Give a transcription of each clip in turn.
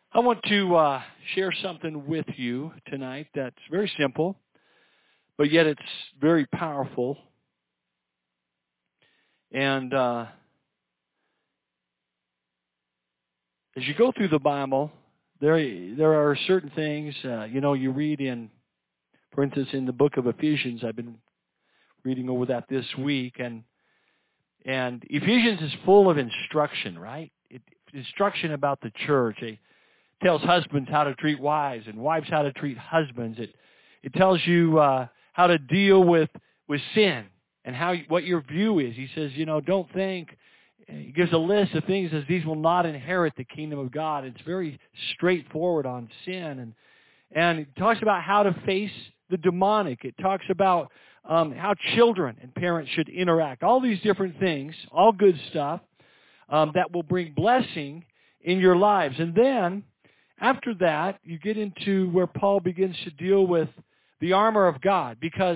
I want to share something with you tonight that's very simple, but yet it's very powerful. And as you go through the Bible, there are certain things, you read in, for instance, in the book of Ephesians. I've been reading over that this week, and Ephesians is full of instruction, right? Instruction about the church. It tells husbands how to treat wives and wives how to treat husbands. It tells you how to deal with sin and what your view is. He says, don't think. He gives a list of things as these will not inherit the kingdom of God. It's very straightforward on sin, and it talks about how to face the demonic. It talks about how children and parents should interact. All these different things, all good stuff that will bring blessing in your lives. And then after that, you get into where Paul begins to deal with the armor of God, because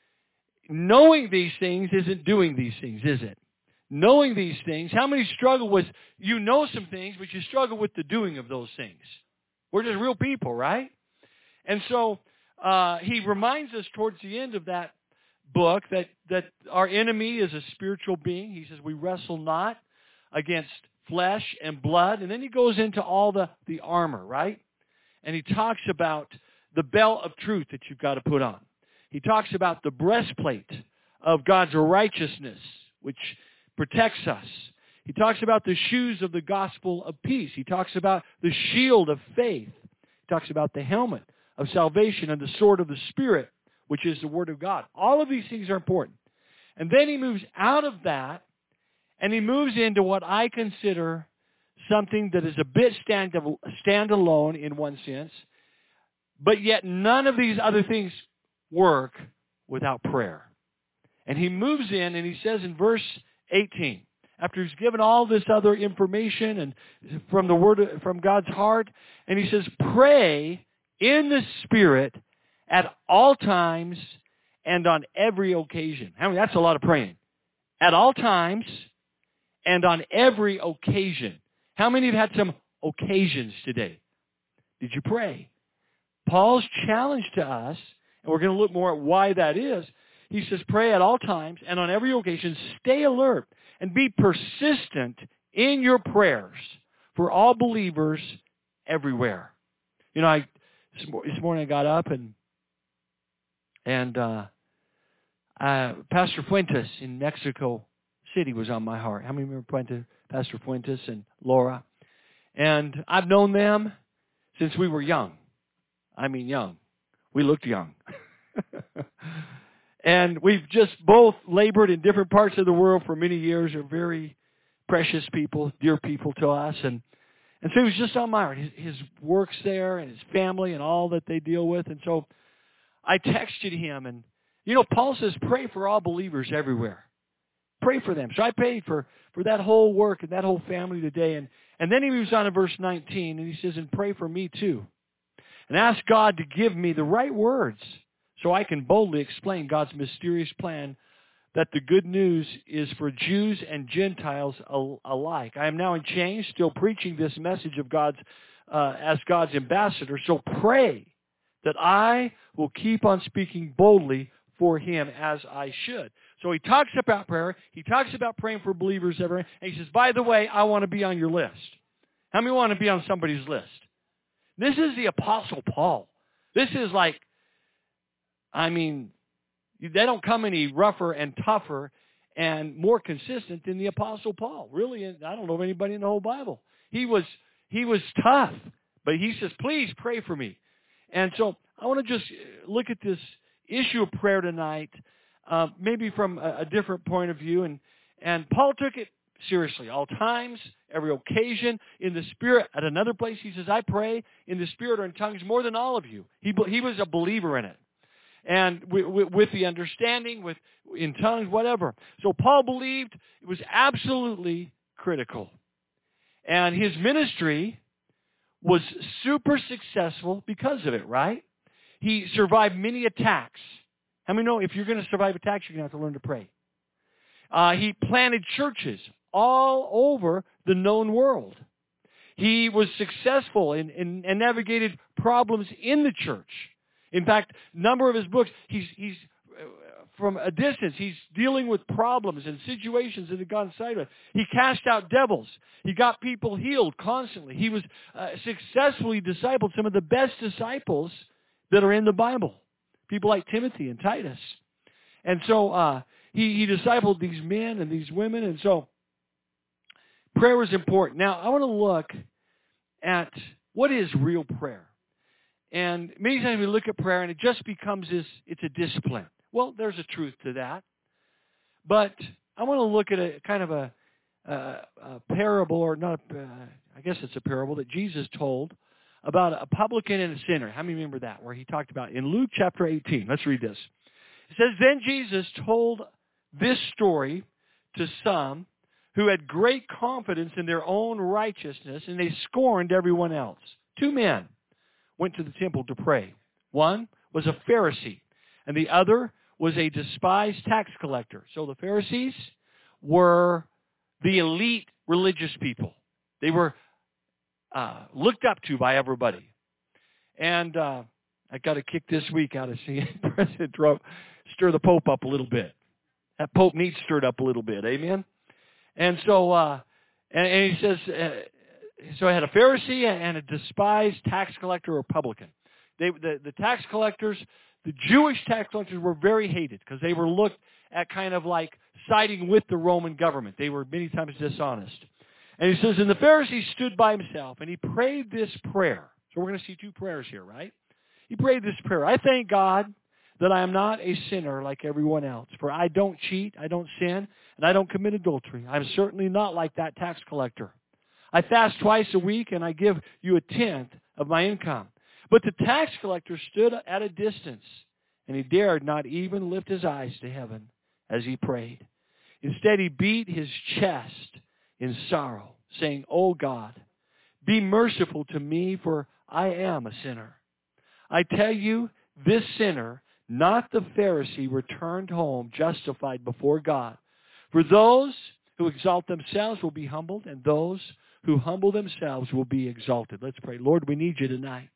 knowing these things isn't doing these things, is it? Knowing these things, how many struggle with, some things, but you struggle with the doing of those things? We're just real people, right? And so he reminds us towards the end of that book that our enemy is a spiritual being. He says we wrestle not against flesh and blood. And then he goes into all the armor, right? And he talks about the belt of truth that you've got to put on. He talks about the breastplate of God's righteousness, which protects us. He talks about the shoes of the gospel of peace. He talks about the shield of faith. He talks about the helmet of salvation and the sword of the Spirit, which is the Word of God. All of these things are important. And then he moves out of that, and he moves into what I consider something that is a bit standalone in one sense, but yet none of these other things work without prayer. And he moves in and he says in verse 18, after he's given all this other information and from God's heart, and he says, pray in the Spirit at all times and on every occasion. That's a lot of praying. At all times and on every occasion. How many have had some occasions today? Did you pray? Paul's challenge to us, and we're going to look more at why that is. He says, pray at all times and on every occasion. Stay alert and be persistent in your prayers for all believers everywhere. This morning I got up and Pastor Fuentes in Mexico City was on my heart. How many remember Pastor Fuentes and Laura? And I've known them since we were young. I mean young. We looked young. And we've just both labored in different parts of the world for many years. They're very precious people, dear people to us. And so he was just on my heart. His work's there and his family and all that they deal with. And so I texted him. And, Paul says, pray for all believers everywhere. Pray for them. So I prayed for that whole work and that whole family today. And then he moves on to verse 19. And he says, and pray for me too. And ask God to give me the right words so I can boldly explain God's mysterious plan that the good news is for Jews and Gentiles alike. I am now in chains, still preaching this message of as God's ambassador. So pray that I will keep on speaking boldly for him as I should. So he talks about prayer. He talks about praying for believers everywhere. And he says, by the way, I want to be on your list. How many want to be on somebody's list? This is the Apostle Paul. This is they don't come any rougher and tougher and more consistent than the Apostle Paul. Really, I don't know of anybody in the whole Bible. He was tough, but he says, please pray for me. And so I want to just look at this issue of prayer tonight, maybe from a different point of view. And Paul took it seriously, all times, every occasion, in the Spirit. At another place, he says, I pray in the Spirit or in tongues more than all of you. He was a believer in it. And with the understanding, in tongues, whatever. So Paul believed it was absolutely critical. And his ministry was super successful because of it, right? He survived many attacks. How many know if you're going to survive attacks, you're going to have to learn to pray? He planted churches all over the known world. He was successful and navigated problems in the church. In fact, a number of his books, he's from a distance, he's dealing with problems and situations that have gone sideways. He cast out devils. He got people healed constantly. He was successfully discipled some of the best disciples that are in the Bible. People like Timothy and Titus. And so he discipled these men and these women. And so prayer was important. Now, I want to look at what is real prayer. And many times we look at prayer and it just becomes it's a discipline. Well, there's a truth to that. But I want to look at a kind of a parable, or not, I guess it's a parable that Jesus told about a publican and a sinner. How many remember that? Where he talked about in Luke chapter 18. Let's read this. It says, "Then Jesus told this story to some who had great confidence in their own righteousness, and they scorned everyone else. 2 men went to the temple to pray. One was a Pharisee, and the other was a despised tax collector." So the Pharisees were the elite religious people. They were looked up to by everybody. And I got a kick this week out of seeing President Trump stir the Pope up a little bit. That Pope needs stirred up a little bit. Amen? And so, and he says, so I had a Pharisee and a despised tax collector or publican. The tax collectors, the Jewish tax collectors were very hated because they were looked at kind of like siding with the Roman government. They were many times dishonest. And he says, and the Pharisee stood by himself and he prayed this prayer. So we're going to see 2 prayers here, right? He prayed this prayer. "I thank God that I am not a sinner like everyone else. For I don't cheat, I don't sin, and I don't commit adultery. I'm certainly not like that tax collector. I fast twice a week, and I give you 1/10 of my income." But the tax collector stood at a distance, and he dared not even lift his eyes to heaven as he prayed. Instead, he beat his chest in sorrow, saying, "O God, be merciful to me, for I am a sinner." I tell you, this sinner, not the Pharisee, returned home justified before God. For those who exalt themselves will be humbled, and those who humble themselves will be exalted. Let's pray. Lord, we need you tonight.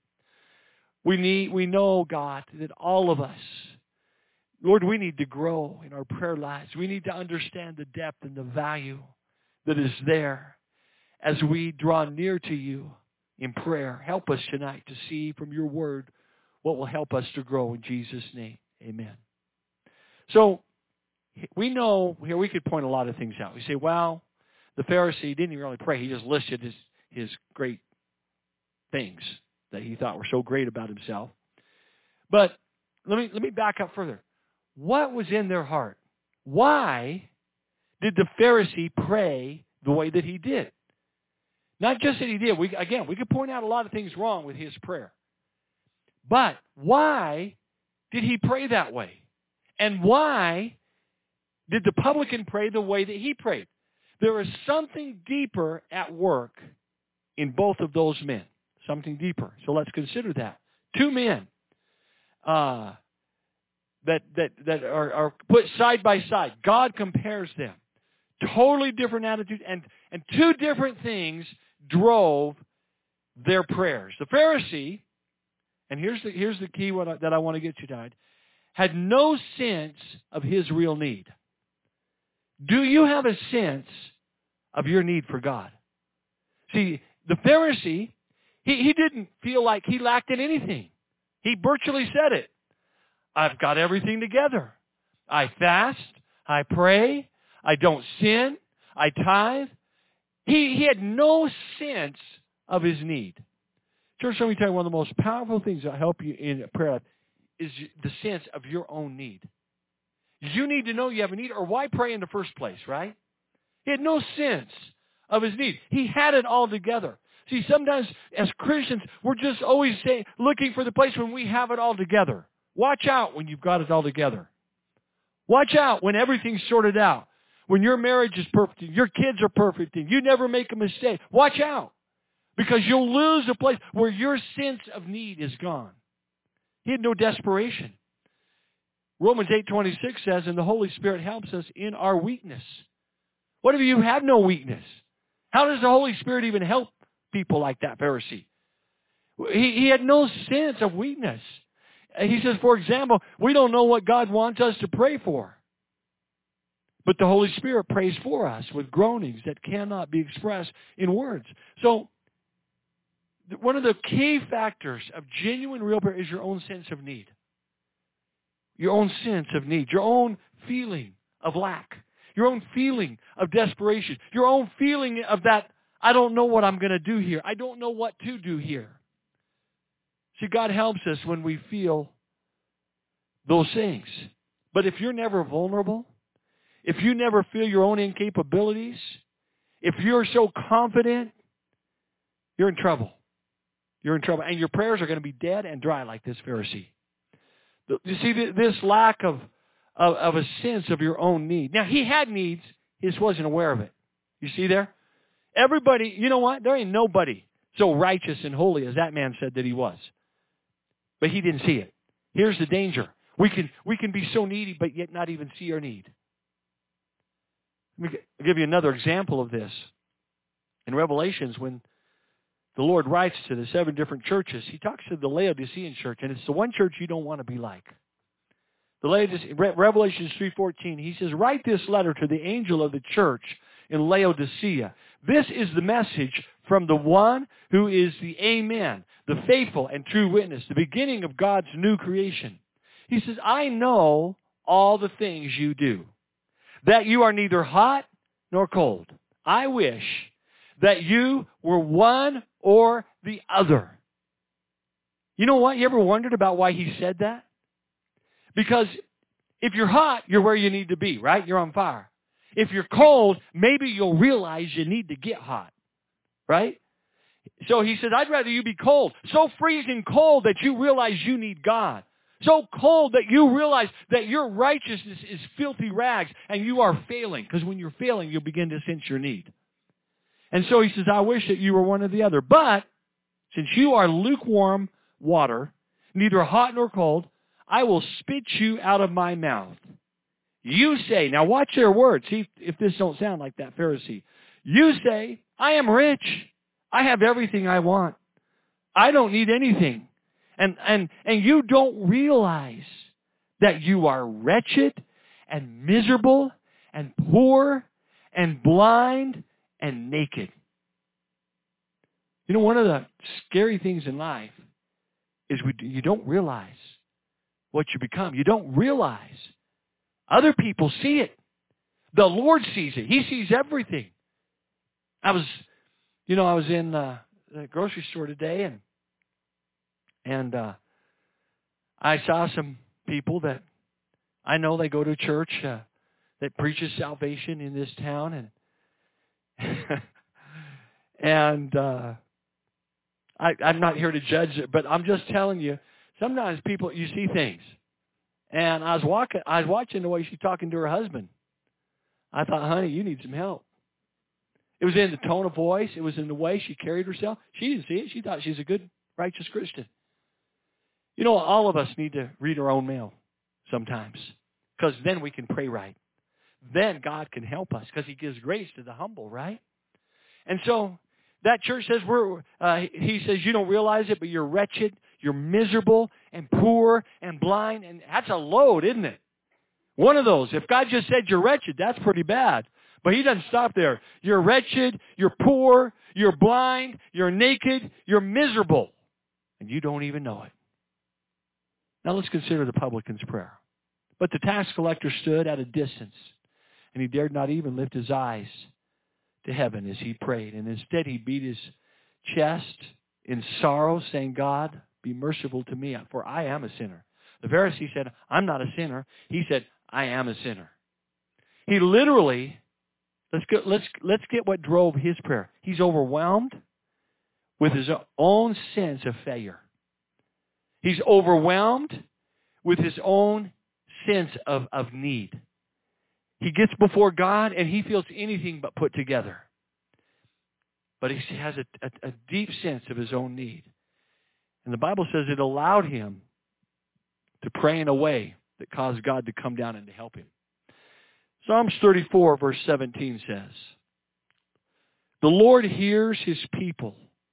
We know, God, that all of us, Lord, we need to grow in our prayer lives. We need to understand the depth and the value that is there as we draw near to you in prayer. Help us tonight to see from your word what will help us to grow in Jesus' name. Amen. So we know here we could point a lot of things out. We say, well, the Pharisee didn't even really pray. He just listed his great things that he thought were so great about himself. But let me back up further. What was in their heart? Why did the Pharisee pray the way that he did? Not just that he did. We could point out a lot of things wrong with his prayer. But why did he pray that way? And why did the publican pray the way that he prayed? There is something deeper at work in both of those men. Something deeper. So let's consider that. 2 men that are put side by side. God compares them. Totally different attitudes, and 2 different things drove their prayers. The Pharisee, and here's the key that I want to get you tonight, had no sense of his real need. Do you have a sense of your need for God? See, the Pharisee, he didn't feel like he lacked in anything. He virtually said it. I've got everything together. I fast, I pray, I don't sin, I tithe. He had no sense of his need. Church, let me tell you, one of the most powerful things that help you in prayer life is the sense of your own need. You need to know you have a need, or why pray in the first place, right? He had no sense of his need. He had it all together. See, sometimes as Christians, we're just always looking for the place when we have it all together. Watch out when you've got it all together. Watch out when everything's sorted out. When your marriage is perfect, and your kids are perfect, and you never make a mistake. Watch out, because you'll lose a place where your sense of need is gone. He had no desperation. Romans 8:26 says, and the Holy Spirit helps us in our weakness. What if you have no weakness? How does the Holy Spirit even help people like that Pharisee. He had no sense of weakness. He says, for example, we don't know what God wants us to pray for. But the Holy Spirit prays for us with groanings that cannot be expressed in words. So, one of the key factors of genuine real prayer is your own sense of need. Your own sense of need. Your own feeling of lack. Your own feeling of desperation. Your own feeling of that, I don't know what I'm going to do here. I don't know what to do here. See, God helps us when we feel those things. But if you're never vulnerable, if you never feel your own incapabilities, if you're so confident, you're in trouble. You're in trouble. And your prayers are going to be dead and dry like this Pharisee. You see, this lack of a sense of your own need. Now, he had needs. He just wasn't aware of it. You see there? Everybody, you know what? There ain't nobody so righteous and holy as that man said that he was. But he didn't see it. Here's the danger. We can be so needy, but yet not even see our need. Let me give you another example of this. In Revelations, when the Lord writes to the 7 different churches, he talks to the Laodicean church, and it's the one church you don't want to be like. Revelation 3:14, he says, write this letter to the angel of the church in Laodicea. This is the message from the one who is the Amen, the faithful and true witness, the beginning of God's new creation. He says, I know all the things you do, that you are neither hot nor cold. I wish that you were one or the other. You know what? You ever wondered about why he said that? Because if you're hot, you're where you need to be, right? You're on fire. If you're cold, maybe you'll realize you need to get hot, right? So he says, I'd rather you be cold, so freezing cold that you realize you need God. So cold that you realize that your righteousness is filthy rags and you are failing. Because when you're failing, you'll begin to sense your need. And so he says, I wish that you were one or the other. But since you are lukewarm water, neither hot nor cold, I will spit you out of my mouth. You say, now watch their words. See if this don't sound like that Pharisee. You say, I am rich. I have everything I want. I don't need anything. And you don't realize that you are wretched and miserable and poor and blind and naked. You know, one of the scary things in life is you don't realize what you become. You don't realize. Other people see it. The Lord sees it. He sees everything. I was in the grocery store today, and I saw some people that I know they go to a church that preaches salvation in this town, and I'm not here to judge it, but I'm just telling you, sometimes people, you see things. And I was watching the way she's talking to her husband. I thought, honey, you need some help. It was in the tone of voice. It was in the way she carried herself. She didn't see it. She thought she's a good, righteous Christian. You know, all of us need to read our own mail sometimes, because then we can pray right. Then God can help us, because he gives grace to the humble, right? And so that church says, he says, you don't realize it, but you're wretched, you're miserable and poor and blind. And that's a load, isn't it? One of those. If God just said you're wretched, that's pretty bad. But he doesn't stop there. You're wretched, you're poor, you're blind, you're naked, you're miserable. And you don't even know it. Now let's consider the publican's prayer. But the tax collector stood at a distance, and he dared not even lift his eyes to heaven as he prayed. And instead he beat his chest in sorrow, saying, God, be merciful to me, for I am a sinner. The Pharisee said, I'm not a sinner. He said, I am a sinner. He literally, let's get what drove his prayer. He's overwhelmed with his own sense of failure. He's overwhelmed with his own sense of need. He gets before God and he feels anything but put together. But he has a deep sense of his own need. And the Bible says it allowed him to pray in a way that caused God to come down and to help him. Psalms 34 verse 17 says, the Lord hears his people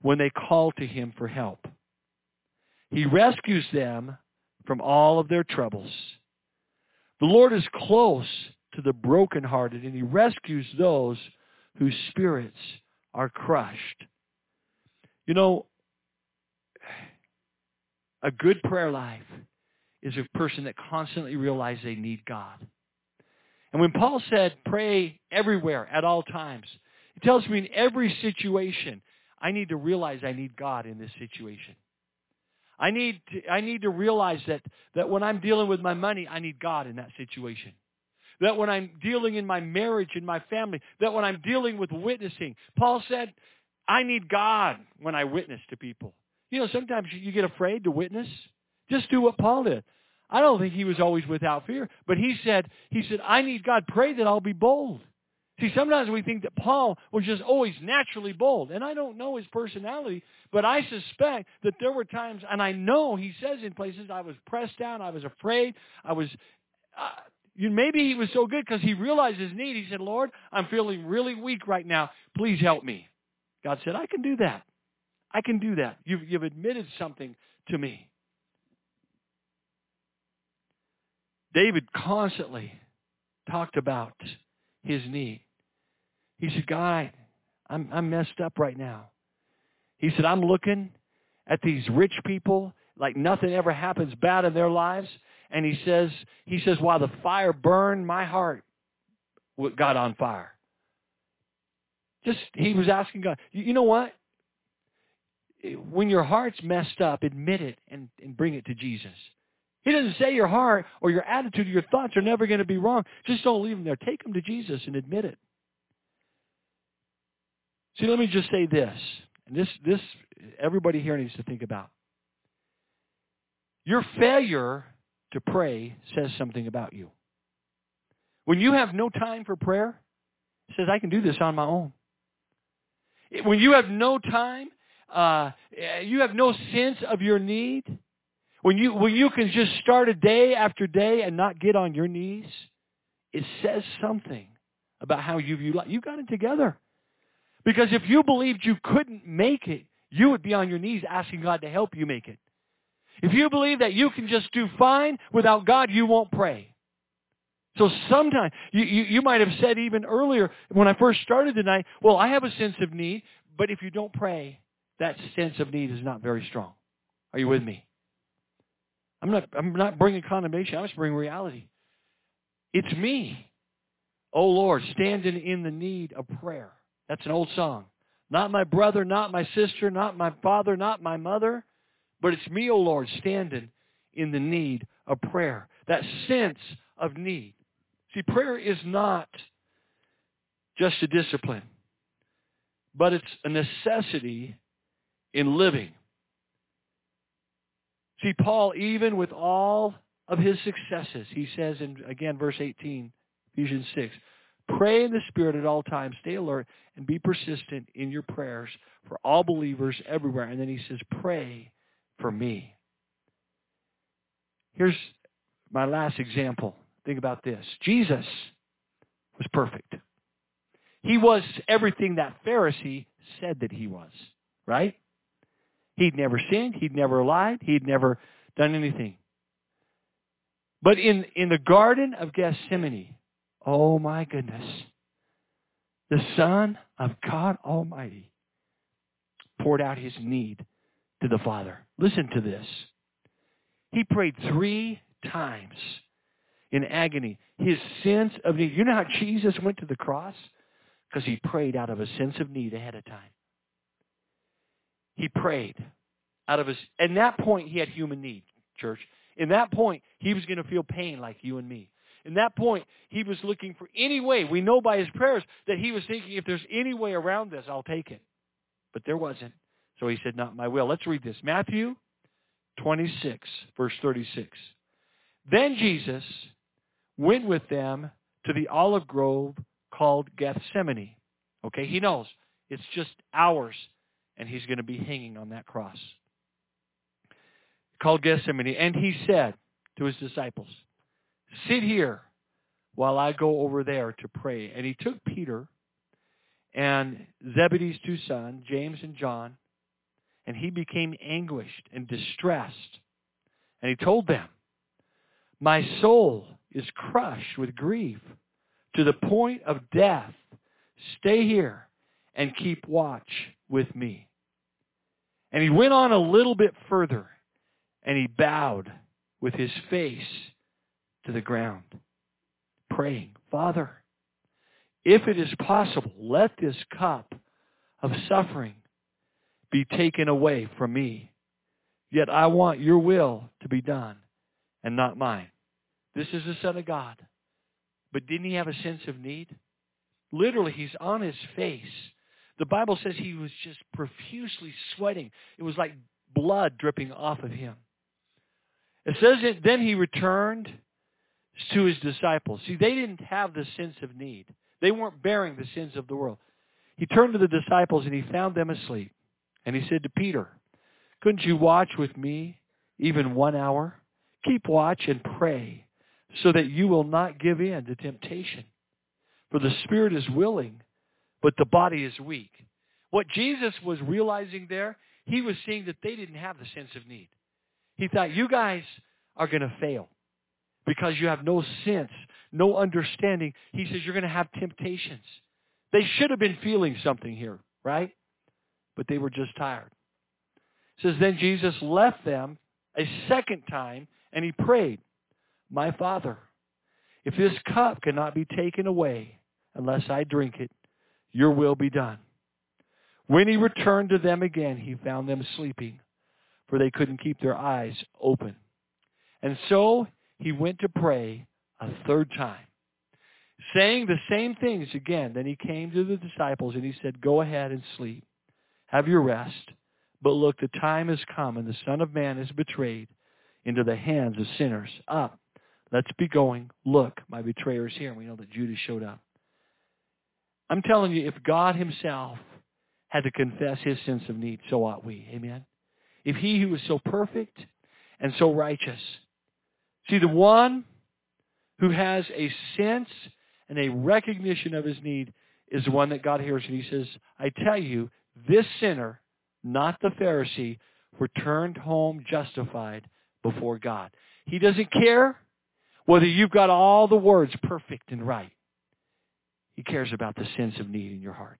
when they call to Him for help. He rescues them from all of their troubles. The Lord is close to the brokenhearted, and He rescues those whose spirits are crushed. You know, a good prayer life is a person that constantly realizes they need God. And when Paul said, pray everywhere at all times, it tells me in every situation, I need to realize I need God in this situation. I need to realize that when I'm dealing with my money, I need God in that situation. That when I'm dealing in my marriage and my family, that when I'm dealing with witnessing, Paul said, I need God when I witness to people. You know, sometimes you get afraid to witness. Just do what Paul did. I don't think he was always without fear, but he said, I need God. Pray that I'll be bold. See, sometimes we think that Paul was just always naturally bold, and I don't know his personality, but I suspect that there were times, and I know he says in places, I was pressed down, I was afraid, maybe he was so good because he realized his need. He said, Lord, I'm feeling really weak right now. Please help me. God said, I can do that. I can do that. You've admitted something to me. David constantly talked about his need. He said, God, I'm messed up right now. He said, I'm looking at these rich people like nothing ever happens bad in their lives. And he says, while the fire burned, my heart got on fire. He was asking God, you know what? When your heart's messed up, admit it and bring it to Jesus. He doesn't say your heart or your attitude or your thoughts are never going to be wrong. Just don't leave them there. Take them to Jesus and admit it. See, let me just say this. And this everybody here needs to think about. Your failure to pray says something about you. When you have no time for prayer, it says, I can do this on my own. When you have no time, you have no sense of your need, when you can just start a day after day and not get on your knees, it says something about how you got it together. Because if you believed you couldn't make it, you would be on your knees asking God to help you make it. If you believe that you can just do fine without God, you won't pray. So sometimes, you might have said even earlier when I first started tonight, well, I have a sense of need, but if you don't pray, that sense of need is not very strong. Are you with me? I'm not bringing condemnation. I'm just bringing reality. It's me. Oh, Lord, standing in the need of prayer. That's an old song. Not my brother, not my sister, not my father, not my mother, but it's me, oh Lord, standing in the need of prayer. That sense of need. See, prayer is not just a discipline, but it's a necessity in living. See, Paul, even with all of his successes, he says in, again, verse 18, Ephesians 6, pray in the Spirit at all times, stay alert, and be persistent in your prayers for all believers everywhere. And then he says, pray for me. Here's my last example. Think about this. Jesus was perfect. He was everything that Pharisee said that he was, right? He'd never sinned. He'd never lied. He'd never done anything. But in the Garden of Gethsemane, oh my goodness, the Son of God Almighty poured out his need to the Father. Listen to this. He prayed 3 times in agony. His sense of need. You know how Jesus went to the cross? Because he prayed out of a sense of need ahead of time. He prayed out of his... At that point, he had human need, church. In that point, he was going to feel pain like you and me. In that point, he was looking for any way. We know by his prayers that he was thinking, if there's any way around this, I'll take it. But there wasn't. So he said, not my will. Let's read this. Matthew 26, verse 36. Then Jesus went with them to the olive grove called Gethsemane. Okay, he knows. It's just hours, and he's going to be hanging on that cross. Called Gethsemane. And he said to his disciples, sit here while I go over there to pray. And he took Peter and Zebedee's 2 sons, James and John, and he became anguished and distressed. And he told them, "My soul is crushed with grief to the point of death. Stay here and keep watch with me." And he went on a little bit further, and he bowed with his face to the ground, praying, "Father, if it is possible, let this cup of suffering be taken away from me. Yet I want your will to be done and not mine." This is the Son of God. But didn't he have a sense of need? Literally, he's on his face. The Bible says he was just profusely sweating. It was like blood dripping off of him. It says that then he returned to his disciples. See, they didn't have the sense of need. They weren't bearing the sins of the world. He turned to the disciples and he found them asleep. And he said to Peter, "Couldn't you watch with me even 1 hour? Keep watch and pray so that you will not give in to temptation. For the spirit is willing, but the body is weak." What Jesus was realizing there, he was seeing that they didn't have the sense of need. He thought, you guys are going to fail because you have no sense, no understanding. He says you're going to have temptations. They should have been feeling something here, right? But they were just tired. It says, then Jesus left them a second time, and he prayed, "My Father, if this cup cannot be taken away unless I drink it, your will be done." When he returned to them again, he found them sleeping, for they couldn't keep their eyes open. And so he went to pray a third time, saying the same things again. Then he came to the disciples and he said, "Go ahead and sleep. Have your rest. But look, the time has come and the Son of Man is betrayed into the hands of sinners. Up, let's be going. Look, my betrayer is here." And we know that Judas showed up. I'm telling you, if God himself had to confess his sense of need, so ought we. Amen? If he who is so perfect and so righteous. See, the one who has a sense and a recognition of his need is the one that God hears. And he says, "I tell you, this sinner, not the Pharisee, returned home justified before God." He doesn't care whether you've got all the words perfect and right. He cares about the sense of need in your heart.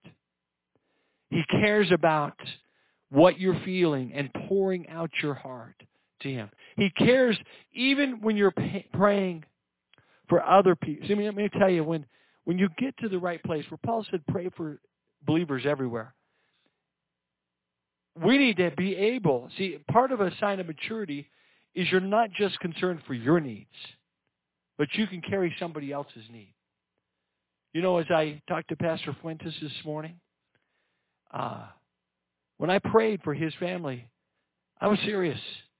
He cares about what you're feeling and pouring out your heart to him. He cares even when you're praying for other people. See, let me tell you, when you get to the right place, where Paul said pray for believers everywhere, we need to be able, see, part of a sign of maturity is you're not just concerned for your needs, but you can carry somebody else's need. You know, as I talked to Pastor Fuentes this morning, when I prayed for his family, I was serious.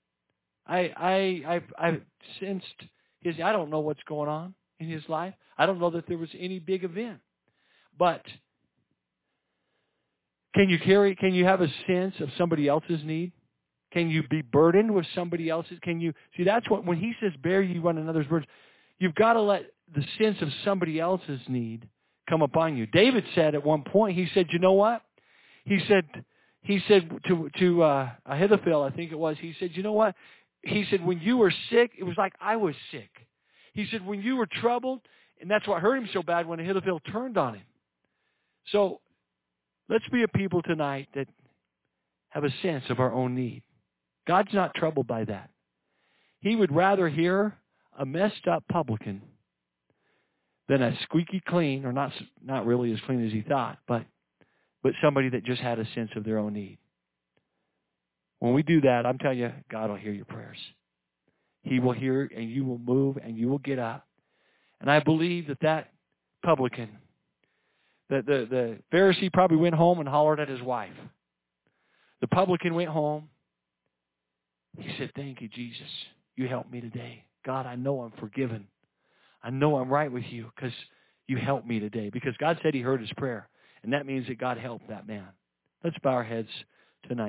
I sensed I don't know what's going on in his life. I don't know that there was any big event. But can you have a sense of somebody else's need? Can you be burdened with somebody else's? See, that's what, when he says bear ye one another's burdens, you've got to let the sense of somebody else's need come upon you. David said at one point, he said, you know what? He said to Ahithophel, I think it was, he said, you know what? He said, when you were sick, it was like I was sick. He said, when you were troubled, and that's what hurt him so bad when Ahithophel turned on him. So let's be a people tonight that have a sense of our own need. God's not troubled by that. He would rather hear a messed up publican than a squeaky clean, or not really as clean as he thought, but somebody that just had a sense of their own need. When we do that, I'm telling you, God will hear your prayers. He will hear, and you will move, and you will get up. And I believe that publican, the Pharisee probably went home and hollered at his wife. The publican went home. He said, "Thank you, Jesus. You helped me today. God, I know I'm forgiven. I know I'm right with you because you helped me today." Because God said he heard his prayer. And that means that God helped that man. Let's bow our heads tonight.